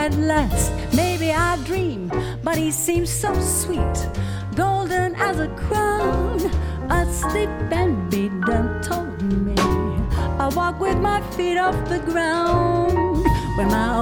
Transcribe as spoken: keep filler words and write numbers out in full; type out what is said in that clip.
at last. Maybe I dream, but he seems so sweet, golden as a crown. Asleep and be done told me I walk with my feet off the ground. When my